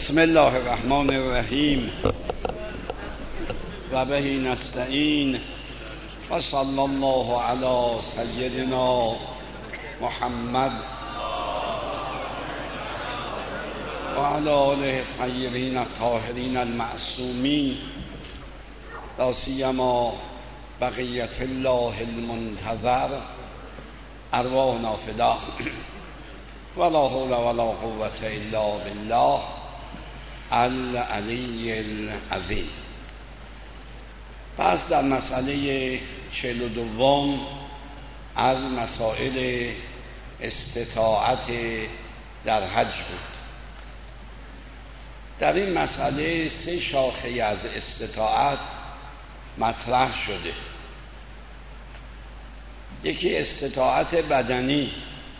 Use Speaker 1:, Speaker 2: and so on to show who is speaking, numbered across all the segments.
Speaker 1: بسم الله الرحمن الرحیم و به نستعین و صلی الله علی سیدنا محمد و علی آله الطیبین الطاهرین المعصومین لا سیما بقیة الله المنتظر ارواحنا فدا ولا حول ولا قوة الا بالله العلی العظیم. پس در مسئله 42 از مسائل استطاعت در حج بود. در این مسئله 3 شاخه از استطاعت مطرح شده. یکی استطاعت بدنی،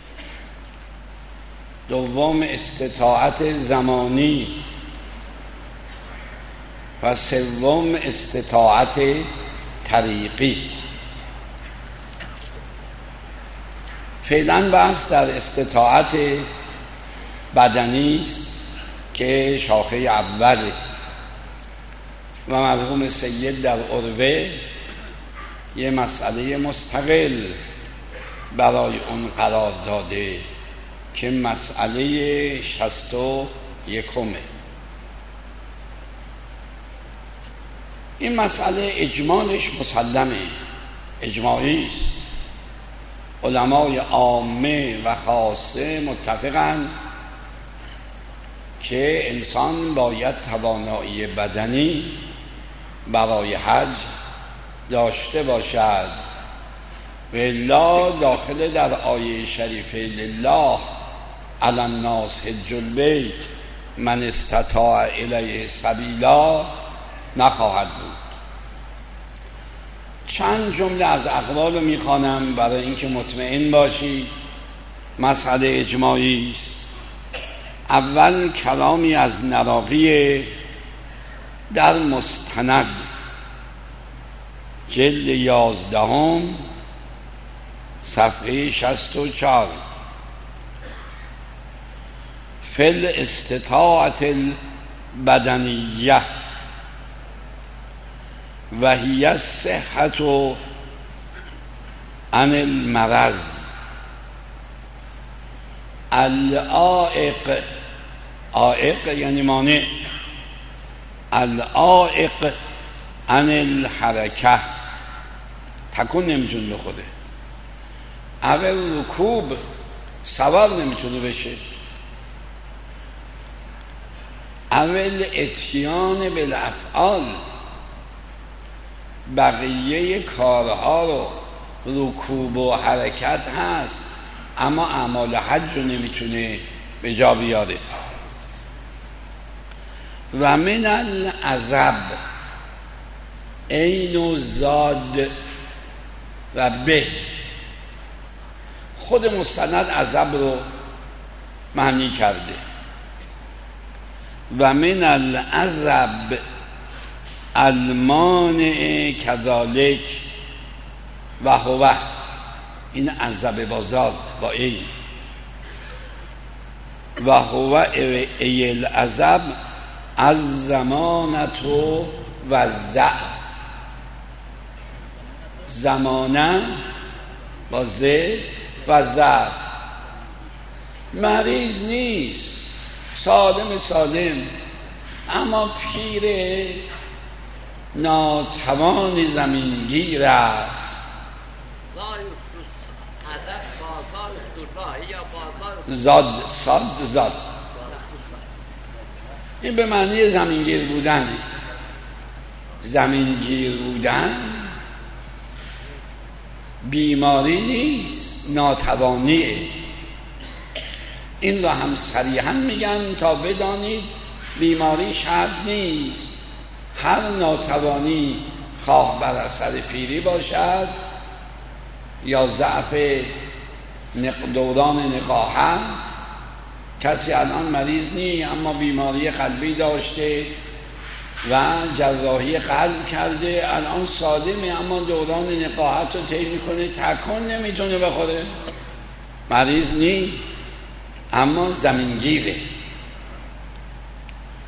Speaker 1: دوم استطاعت زمانی و سوم استطاعت طریقی. فعلا بحث در استطاعت بدنی است که شاخه اوله و مرحوم سید در عروه یه مسئله مستقل برای اون قرار داده که مسئله 61. این مسئله اجمالش مسلمه، اجماعی است. علمای عامه و خاصه متفقن که انسان باید توانایی بدنی برای حج داشته باشد و الا داخل در آیه شریفه لله علی الناس حج البیت من استطاع الیه سبیلا نخواهد بود. چند جمله از اقوال رو میخوانم برای اینکه مطمئن باشید مسئله اجماعی است. اول کلامی از نراقی در مستند جلد 11 صفحه 64 فی الاستطاعت البدنیه و هی الصحت عن المرض العائق، عائق یعنی مانع، العائق عن الحرکه، تکون نمیتونه بخوره، اول رکوب سوار نمیتونه بشه، اول اتیان بالافعال بقیه کارها رو رکوب و حرکت هست اما اعمال حج رو نمیتونه به جا بیاره. و من العذب عین و زاد و به، خود مستند عذب رو معنی کرده. و من العذب المانع کذالک و هو، این عذب بازاد با این و هو ای العذب از زمانت و ضعف، زمانه با ز و ضعف، مریض نیست، سالم اما پیر ناتوان زمینگیر است. زاد این به معنی زمینگیر بودن. زمینگیر بودن بیماری نیست، ناتوانیه. این را هم صریحا میگن تا بدانید بیماری شرط نیست. هر ناتوانی خواه بر اثر پیری باشد یا ضعف دوران نقاهت. کسی الان مریض نیست اما بیماری قلبی داشته و جراحی قلب کرده، الان سالمه اما دوران نقاهت رو طی میکنه، تکون نمیتونه بخوره، مریض نیست اما زمینگیره.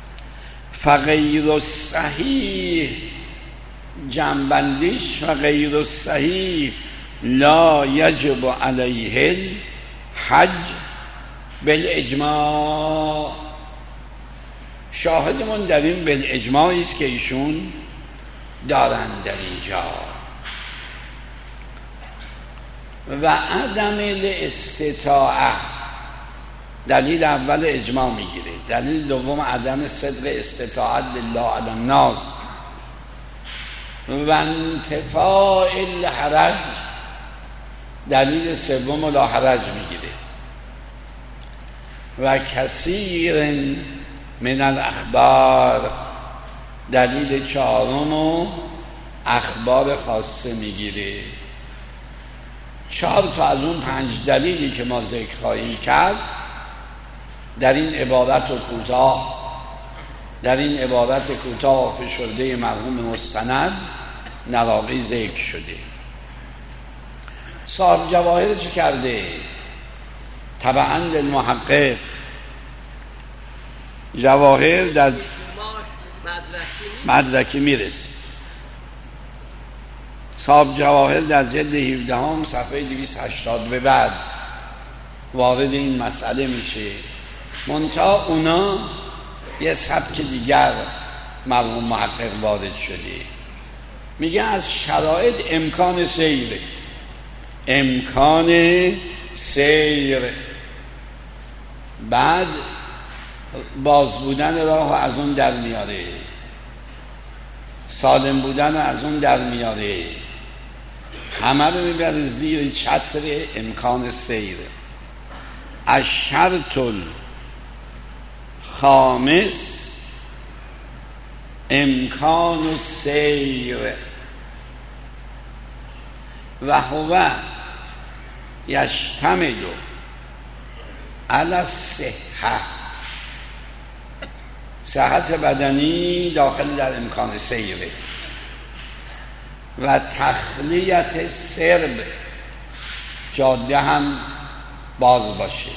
Speaker 1: فغیر الصحیح جنبندیش فغیر الصحیح لا یجب علیه الحج بالاجماع. شاهدمون در این بالاجماعی است که ایشون دارن در اینجا. و عدم الاستطاعه دلیل اول اجماع میگیره، دلیل دوم عدم صدق استطاعت لله علی الناس و انتفاء الحرج دلیل سوم لا حرج میگیره و کثیر من الاخبار دلیل چهارم و اخبار خاصه میگیره. 4 تا از اون 5 دلیلی که ما ذکر خواهیم کرد در این عبارت کوتاه فشرده مرحوم مستند نواقی ذکر شده. صاحب جواهر چه کرده؟ طبعا للمحقق جواهر در مدرکی میرسه. صاحب جواهر در جلد 17 صفحه 280 به بعد وارد این مسئله میشه. منتها اونا یه سبک دیگر مرحوم محقق وارد شده، میگه از شرایط امکان سیر، بعد باز بودن راه از اون در میاره، سالم بودن از اون در میاره، همه رو میبره زیر چتر امکان سیر. الشرط الخامس امکان السیر و هو یشتمل علی الصحة، صحت بدنی داخل در امکان سیره و تخلیت سرب جاده هم باز باشه،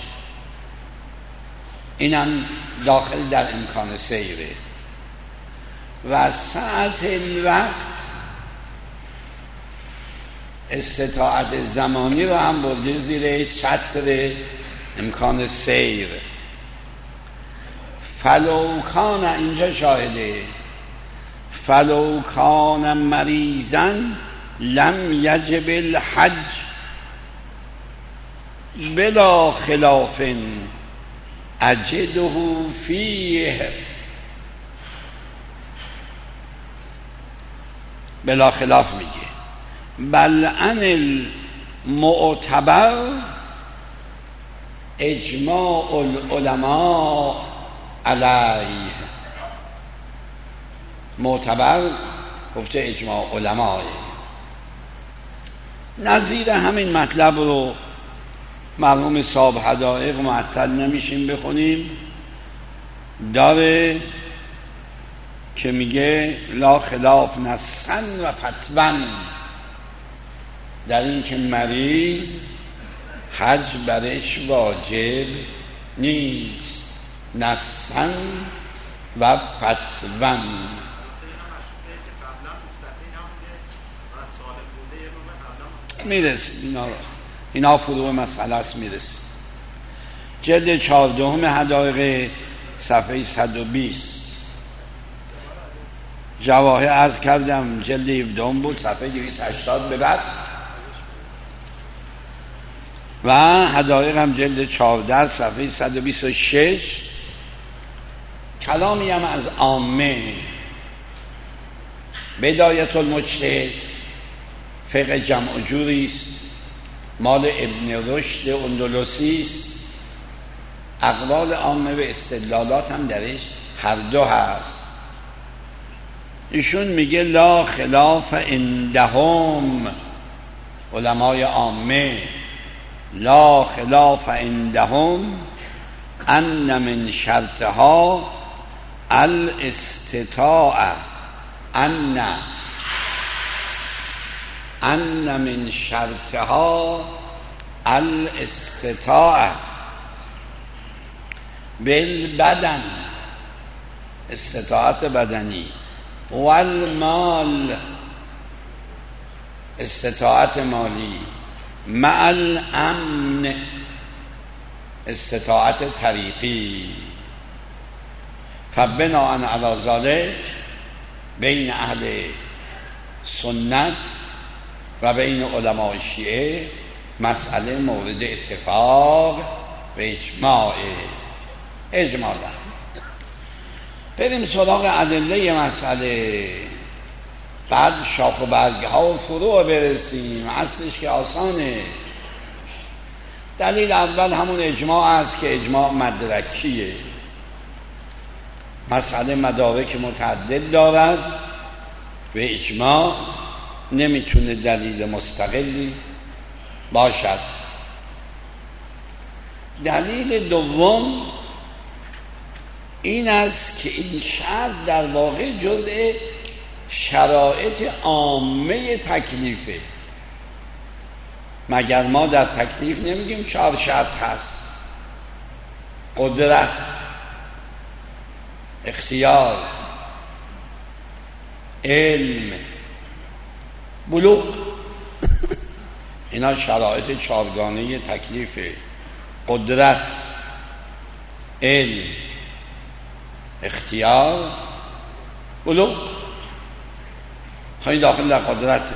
Speaker 1: اینم داخل در امکان سیره و ساعت الوقت استطاعت زمانی رو هم برده زیر چتر امکان سیر. فلو کان، اینجا شاهده، فلو کان مریضا لم یجب الحج بلا خلاف اجده فیه، بلا خلاف میگه بل ان المعتبر اجماع العلماء علیه. معتبر گفته اجماع علماء. نظیر همین مطلب رو مرحوم صاحب حدائق معطل نمیشیم بخونیم، داره که میگه لا خلاف نصا و فتوا در این که مریض حج برش واجب نیست، نصا و فتوا. میرسه اینا فروع مسئله است. میرسه جلد 14 حدائق صفحه 120. جواهر عرض کردم جلد 17 بود صفحه 280 به بعد، و حدائق هم جلد 14 صفحه 126. کلامی هم از عامه. بدایت المجتهد فقه جمع جوری است، مال ابن رشد اندلسی است. اقوال عامه و استدلالات هم درش هر دو هست. ایشون میگه لا خلاف عندهم، علمای عامه، لا خلاف عندهم ان من شرطها الاستطاعه، ان من شرطها الاستطاعه بالبدن استطاعت بدنی، والمال استطاعت مالی، مع الامن استطاعت طریقی. فبناء علی ذلک بین اهل سنت و بین علماء شیعه مسئله مورد اتفاق و اجماع بریم سراغ ادله مسئله، بعد شاخ و برگه ها و فروع برسیم. اصلش که آسانه. دلیل اول همون اجماع است که اجماع مدرکیه. مسئله مدارک متعدد دارد و اجماع نمیتونه دلیل مستقلی باشد. دلیل دوم این است که این شرط در واقع جزء شرایط عامه تکلیفه. مگر ما در تکلیف نمیگیم 4 شرط هست؟ قدرت، اختیار، علم، بلوغ. اینا شرایط 4گانه تکلیفه. قدرت، علم، اختیار، بلوغ. خیلی داخل در قدرته.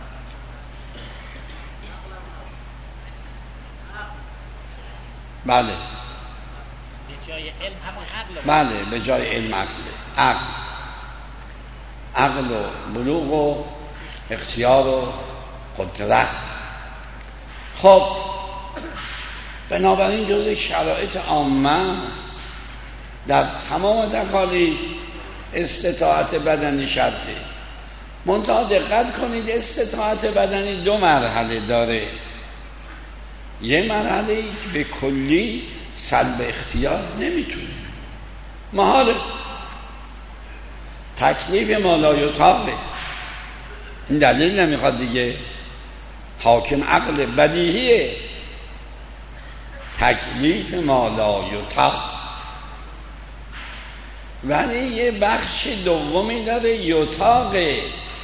Speaker 1: بله، بله، به جای علم عقل و بلوغ و اختیار و قدرت. خب بنابراین جزء شرایط عامه است. در تمام تکالیف استطاعت بدنی شرطه. منتها دقت کنید استطاعت بدنی 2 مرحله داره. یه مرحله که به کلی سلب اختیار نمیتونه، محاله، تکلیف ما لا یطاقه. این دلیل نمیخواد دیگه. حاکم عقل بدیهیه، تکلیف ما لا یطاق. ولی یه بخش دومی داره یطاقه،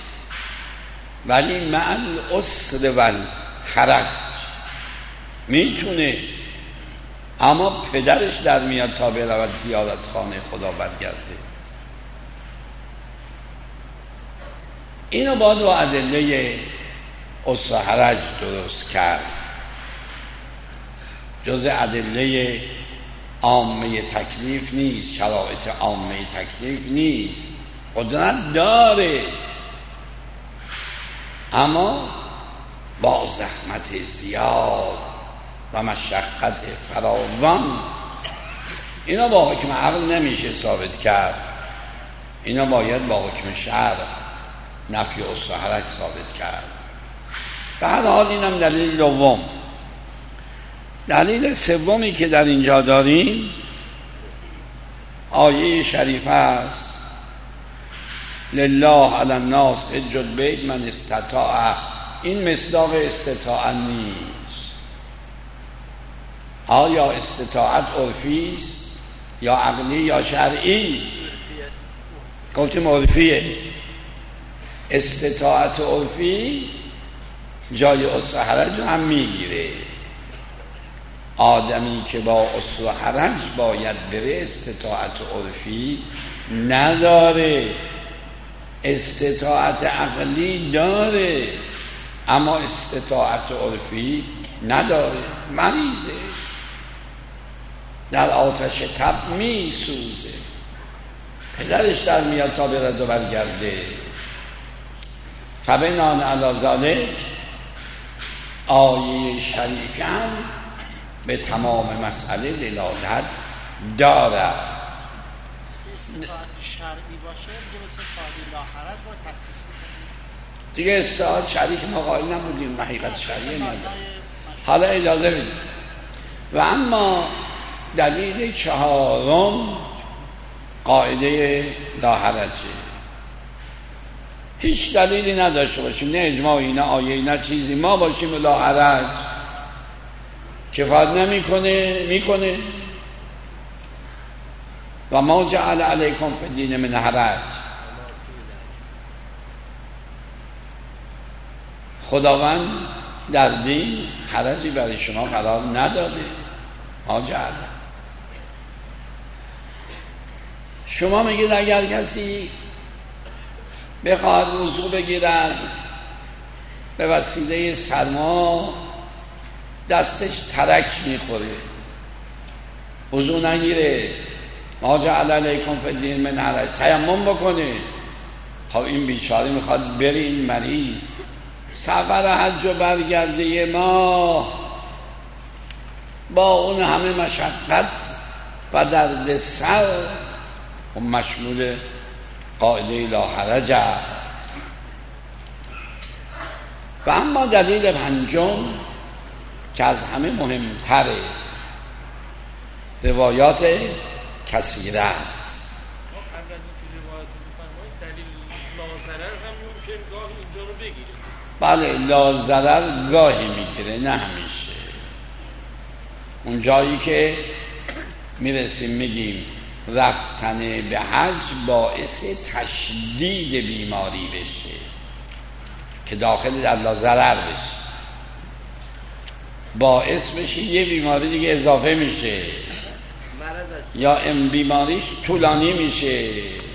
Speaker 1: ولی مع العسر و الحرج میتونه، اما پدرش در میاد تا برود زیارت خانه خدا برگرده. اینو باید با ادله عسر و حرج درست کرد. جز ادله عامه تکلیف نیست، شرایط عامه تکلیف نیست. قدرت داره اما با زحمت زیاد و مشقت فراوان. اینا با حکم عقل نمیشه ثابت کرد. اینا باید با حکم شرع نفی عسر و حرج ثابت کرد. به هر حال اینم دلیل دوم. دلیل سومی که در اینجا داریم آیه شریفه است: لله علی الناس حج البیت من استطاع. این مصداق استطاعت نیست. آیا استطاعت عرفی است یا عقلی یا شرعی؟ گفتیم عرفیه. استطاعت عرفی جای عسر و حرج هم میگیره. آدمی که با عسر و حرج باید بره استطاعت عرفی نداره. استطاعت عقلی داره اما استطاعت عرفی نداره. مریضه، در آتش تب می سوزه، پدرش در میاد تا برد و برگرده. فبناء علی ذلک آیه شریفه هم به تمام مسئله دلالت داره.
Speaker 2: شرعی باشه دیگه مثل قاعده لا حرج با تخصیص میشه
Speaker 1: دیگه. استعاد شریک ما قائل نبودیم، حقیقت شرعی نداره. حالا اجازه بدید. و اما دلیل چهارم قاعده لا حرجه. هیچ دلیلی نداشته باشیم، نه اجماعی نه آیه‌ای نه چیزی، ما باشیم لا حرج کفایت نمیکنه، میکنه. و ما جعل علیکم فی الدین من حرج. خداوند در دین حرجی برای شما قرار نداده. ما جعل. شما میگید اگر کسی بخواد وضو بگیرد به وسیله سرما دستش ترک میخوره، وضو نگیره، ما جعل علیکم فی الدین من حرج، تیمم بکنه. خب این بیچاره میخواد بره، این مریض سفر حج و برگرده یه ماه با اون همه مشقت و درد سر و مشمول قاعده لا حرج است. و اما دلیل پنجم که از همه مهمتره، روایات کثیره است. بله لا ضرر گاهی میگیره، نه همیشه. اون جایی که میرسیم میگیم رفتن به حج باعث تشدید بیماری بشه که داخل در لا ضرر بشه، باعث بشه یه بیماری دیگه اضافه میشه یا این بیماریش طولانی میشه،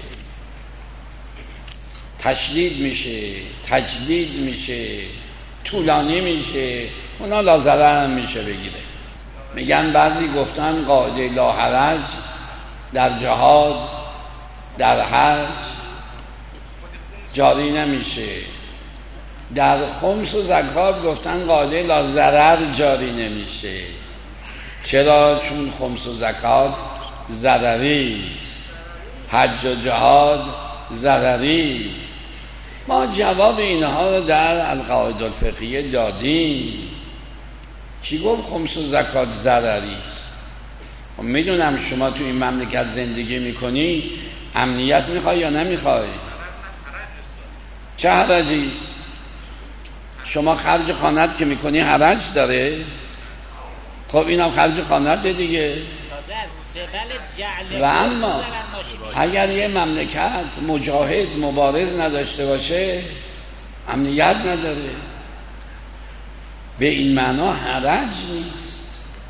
Speaker 1: تشدید میشه، تجدید میشه، طولانی میشه، اونا لا ضرر هم میشه بگیره. میگن بعضی گفتن قاعده لا حرج در جهاد در حج جاری نمیشه، در خمس و زکات گفتن قاعده لا ضرر جاری نمیشه. چرا؟ چون خمس و زکات ضرری است، حج و جهاد ضرری است. ما جواب اینها رو در القواعد الفقهیه دادیم. چی گفت خمس و زکات ضرری است؟ میدونم شما تو این مملکت زندگی میکنی، امنیت میخوای یا نمیخوای؟ چه حرجی است؟ شما خرج خانت که میکنی حرج داره؟ خب اینم خرج خانت دیگه. و اما اگر یه مملکت مجاهد مبارز نداشته باشه امنیت نداره، به این معنا حرج نیست،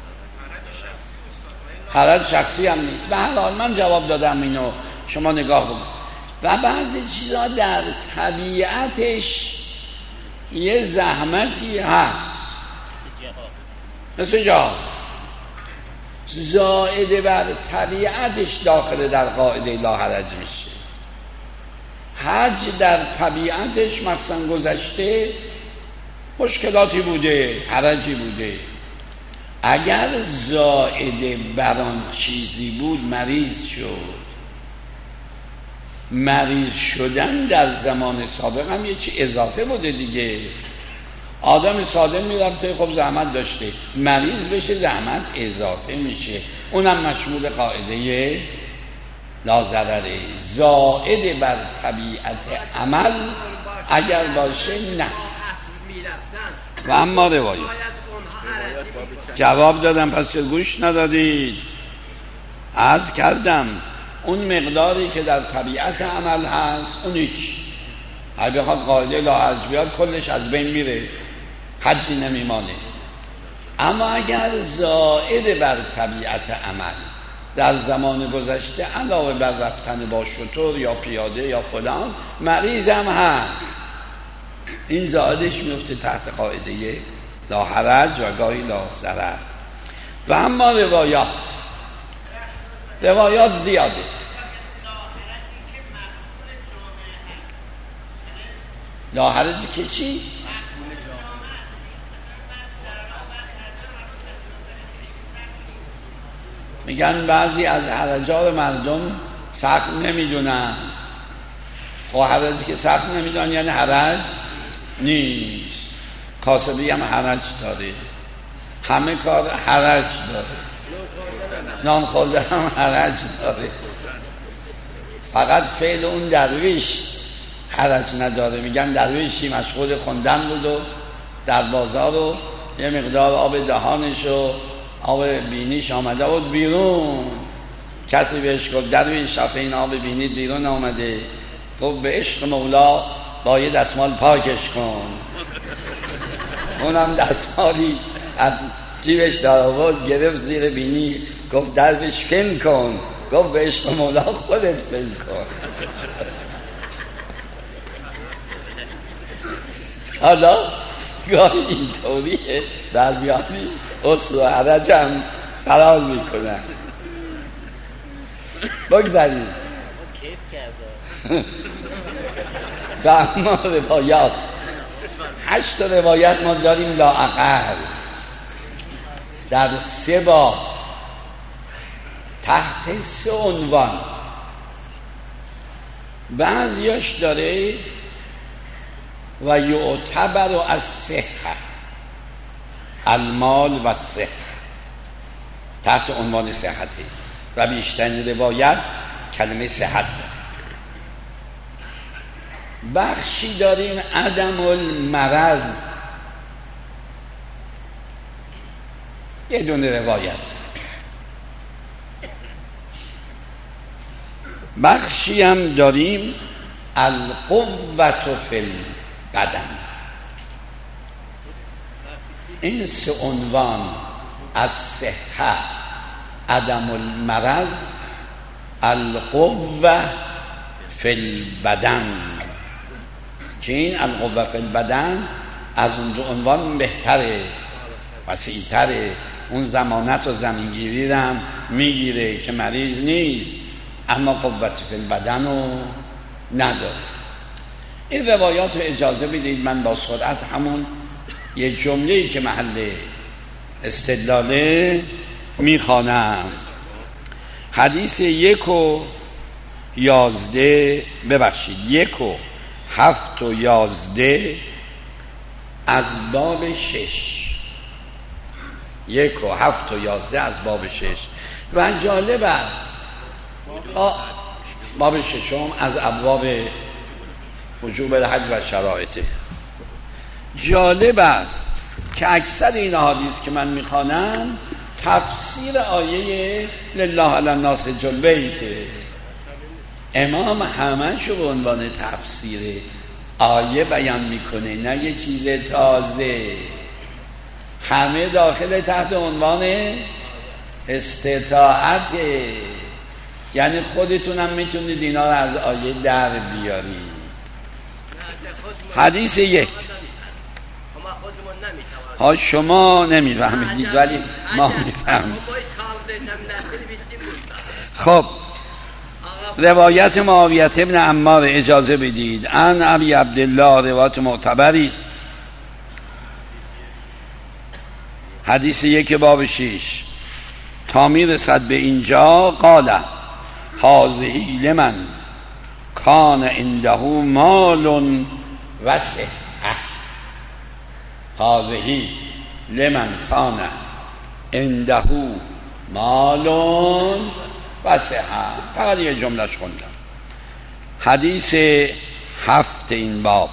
Speaker 1: حرج شخصی هم نیست. به هر حال من جواب دادم اینو، شما نگاه کن. و بعضی چیزا در طبیعتش یه زحمتی هست، مثل جهاد زائد بر طبیعتش داخل در قاعده لا حرج میشه. حج در طبیعتش مثلا گذشته مشکلاتی بوده، حرجی بوده. اگر زائد بر آن چیزی بود مریض شد. مریض شدن در زمان سابق هم یه چی اضافه بوده دیگه. آدم سالم میرفته، خب زحمت داشته، مریض بشه زحمت اضافه میشه. اونم مشمول قاعده لا ضرره. زائد بر طبیعت عمل اگر باشه نه. و اما روایت جواب دادم، پس چه گوش ندادید؟ عرض کردم اون مقداری که در طبیعت عمل هست اون هیچ، اگه بخواد قاعده لا حرج بیاد کلش از بین میره، حجی نمیمانه. اما اگر زائد بر طبیعت عمل در زمان گذشته علاوه بر رفتن با شتر یا پیاده یا فلان مریض هم هست، این زائدش میفته تحت قاعده لا حرج و گاهی لا ضرر. و اما روایات زیاده. لا حرجی که چی؟ میگن بعضی از حرجات مردم سخت نمیدونن. خب حرجی که سخت نمیدونن یعنی حرج نیست. کاسبی هم حرج داره، همه کار حرج داره، نان خوردن هم حرج داره، فقط فعل اون درویش حرج نداره. میگن درویشی مشغول خوندن بود و در بازار و یه مقدار آب دهانش و آب بینیش آمده بود بیرون، کسی بهش گفت درویش شفه اینا ببینید بیرون آمده، گفت به عشق مولا با یه دستمال پاکش کن. اونم دستمالی از جیبش در آورد گرفت زیر بینی، گفت درویش فیلم کن. گفت به عشق مولا خودت فیلم کن. حالا گاهی اینطوریه، بعضیانی اصل و عرج هم فرار میکنن. بگذاریم و اما روایات 8 روایت ما داریم لااقل در 3 باب تحت 3 عنوان. بعضیاش داره و یعتبر از صحه، المال و صحه، تحت عنوان صحته و بیشترین روایت کلمه صحت داره. بخشی داریم عدم المرض، یه دونه روایت. بخشی هم داریم القوة فی البدن. این 3 عنوان از صحه، عدم المرض، القوة فی البدن، که این القوة فی البدن از اون 2 عنوان بهتره، وسیع‌تره. اون ضمانت و زمینگیری رو میگیره که مریض نیست، اما قوت فی البدن رو نداره. این روایات رو اجازه بدید من با سرعت همون یه جمله‌ای که محل استدلاله میخوانم. حدیث 1 و 11 ببخشید 1 و 7 و 11 از باب 6، 1 و 7 و 11 از باب 6 و جالب است باب 6 از ابواب وجوب الحج و شرایطه. جالب است که اکثر این احادیث که من میخوانم تفسیر آیه لله علی الناس حج البیت. امام همه‌شو به عنوان تفسیر آیه بیان میکنه، نه یه چیز تازه. همه داخل تحت عنوان استطاعته، یعنی خودتونم میتونید اینا رو از آیه در بیارید. حدیث 1 ها شما نمیفهمیدید ولی ما میفهمیم. خب روایت معاویه ابن عمار اجازه بدید. ان ابی عبدالله، روایت معتبری است. حدیث 1 باب 6 تا میرسد به اینجا قال هذه لمن کان عنده مال و صحه. هذه لمن کان عنده مال و صحه. فقط یه جملهش خوندم. حدیث 7 این باب.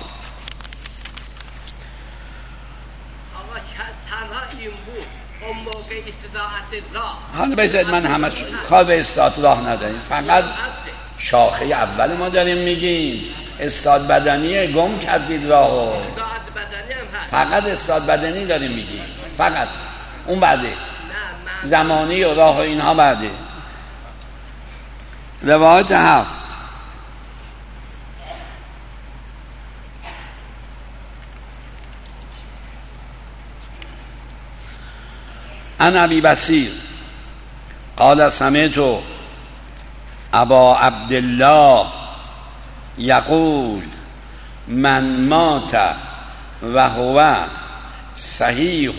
Speaker 1: حالا بذارید من همش کار به استاد راه نداریم، فقط شاخه اول ما داریم میگیم. استاد بدنی گم کردید راهو، فقط استاد بدنی داریم میگیم، فقط اون بعده زمانی و راه و اینها بعده. روایت 7 عن ابی بصیر قال سمعت ابا عبدالله یقول من مات و هو صحیح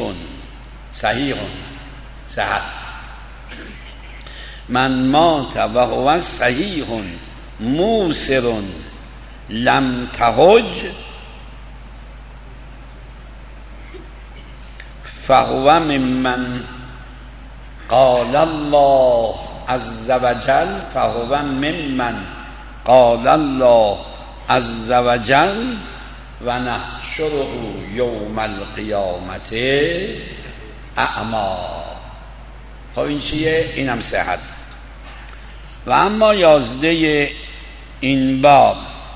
Speaker 1: من مات و هو صحیح موسر لم تحج فهو ممن قال الله عز وجل قال الله عز وجل و نحشره یوم القیامت اعما. خب این چیه؟ اینم صحت. و اما 11 این باب،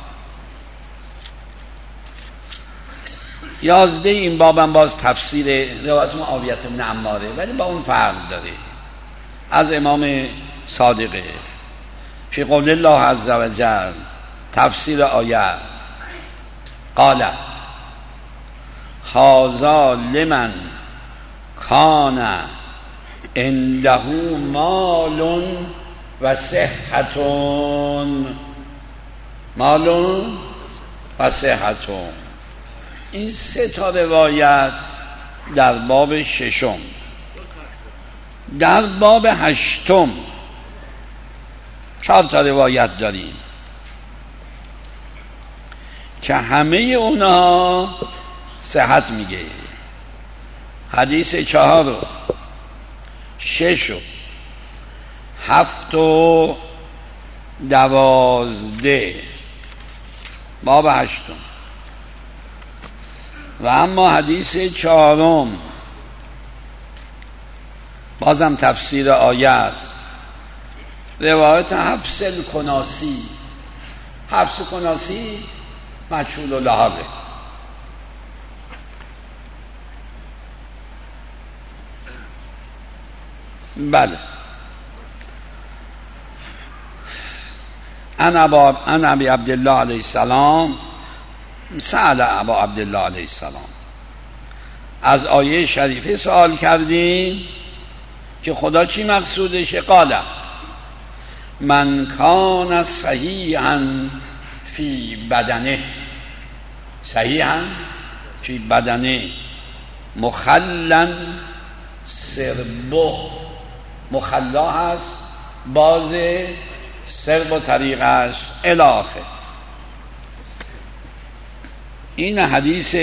Speaker 1: 11 این باب هم باز تفسیر روایت معاویه بن عماره، ولی با اون فرق داره، از امام صادقه، فی قول الله عز و جل، تفسیر آیه، قال هذا لمن کان عنده مال و صحت، مال و صحت. این 3 تا روایت در باب 6. در باب 8 4 تا روایت داریم که همه اونها صحت میگه. حدیث 4 و 6 و 7 و 12 باب 8. و اما حدیث 4 بازم تفسیر آیه است، روایت حفص الکناسی. حفص کناسی مجهول الحاله. بله. ان ابی عبدالله علیه السلام سأل ابا عبدالله علیه السلام، از آیه شریفه سوال کردیم که خدا چی مقصودشه؟ قال من کان صحیحا فی بدنه، صحیحا فی بدنه مخلا سربه، مخلا هست باز سرب و طریقش الاخه. این حدیث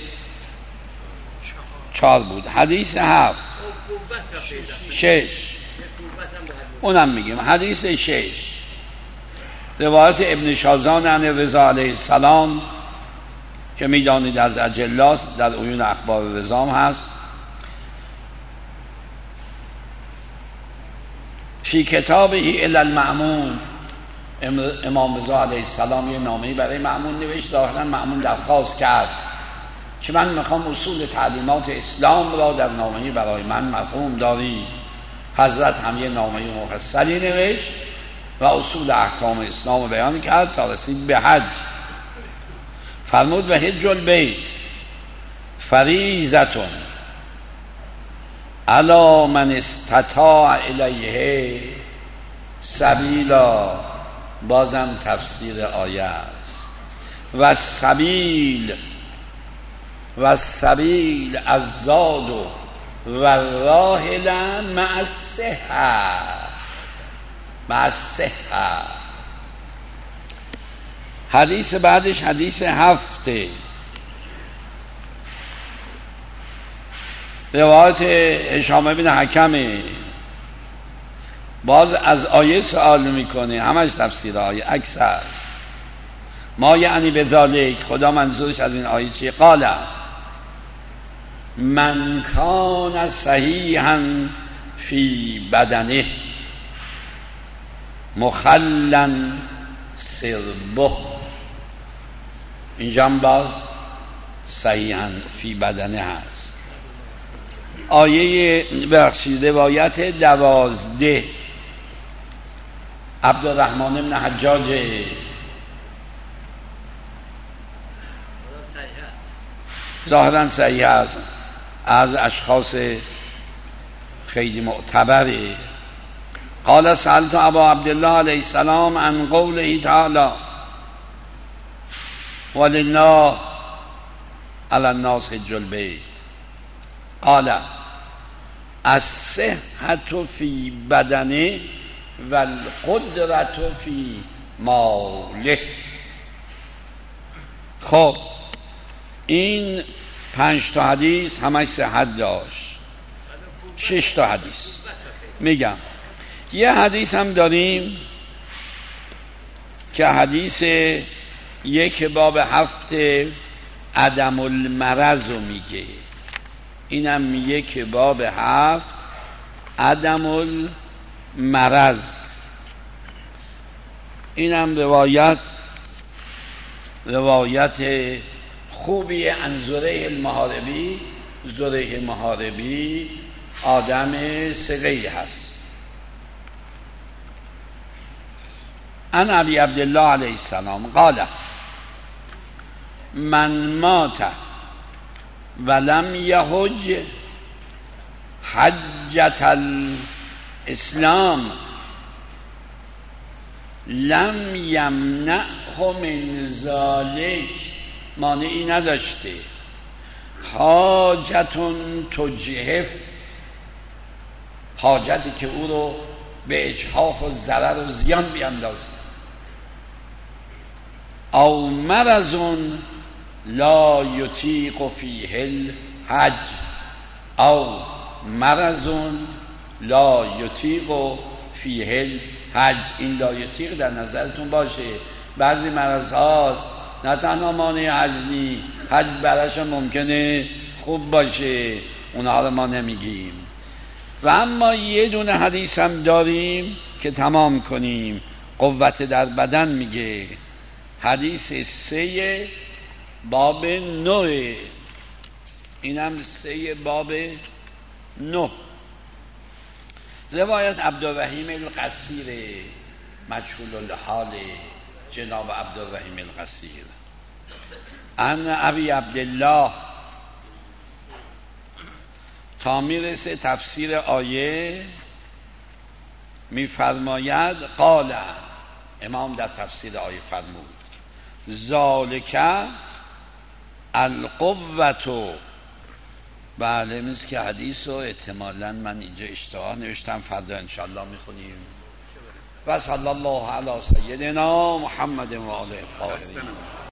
Speaker 1: 4 بود. حدیث 7 6 اونم میگیم. حدیث 6 روایت ابن شازان عن رضا علیه السلام که میدانید از اجلاست، در عیون اخبار رضا هست. فی کتابه الی المأمون، امام رضا علیه السلام یه نامه‌ای برای مأمون نوشت. ظاهراً مأمون درخواست کرد که من میخوام اصول تعلیمات اسلام را در نامه‌ای برای من مرقوم داری. حضرت هم یه نامه مفصلی نوشت و اصول احکام اسلام رو بیان کرد تا رسید به حج. فرمود و حج البیت فریضة علی من استطاع الیه سبیلا. بازم تفسیر آیه است. و سبیل الزاد و راحل مع الصحة. حدیث بعدش حدیث 7 روایت هشام بن حکم، باز از آیه سوال میکنه، همش تفسیر آیه اکثر. ما یعنی به ذالک، خدا منظورش از این آیه چیه؟ قال من کان صحیحا فی بدنه مخلا سربه. اینجا باز صحیحا فی بدنه هست. آیه روایت 12 عبدالرحمن بن حجاج ظاهرا صحیح است، از اشخاص خیلی معتبره. قال سألت ابا عبدالله علیه السلام عن قوله تعالی ولله علی الناس حج البیت. قال الصحة فی بدنه و القدرة فی ماله. خب این 5 تا حدیث همش صحت داشت. 6 تا حدیث میگم. یه حدیث هم داریم که حدیث 1 باب 7 عدم المرض رو میگه. اینم 1 باب 7 عدم المرض. اینم روایت خوبی عن زریح المحاربی. زریح المحاربی آدم ثقه‌ای هست. عن ابی عبدالله علیه السلام قال من مات ولم یحج حجة الاسلام لم یمنعه من ذلک، مانعی نداشته، حاجتون تجهف، حاجتی که او رو به اجحاف و ضرر و زیان بیندازه، او مرضون لا یطیق فیه الحج، او مرضون لا یطیق فیه الحج. این لا یطیق در نظرتون باشه، بعضی مرض هاست نه تنها مانع حج نی، حج براش ممکنه خوب باشه، اونها رو ما نمیگیم. و اما یه دونه حدیث هم داریم که تمام کنیم، قوت در بدن میگه، حدیث 3 باب 9، اینم 3 باب 9، روایت عبدالرحیم القصیر مجهول الحال، جناب عبدالرحیم القصیر. عن ابی عبدالله تا میرسه تفسیر آیه میفرماید قال، امام در تفسیر آیه فرمود ذالک القوة. بله نیست که حدیث رو احتمالاً من اینجا اشتباه نوشتم، فردا انشاءالله میخونیم. و صلی الله علی سیدنا محمد و آله الطاهرین.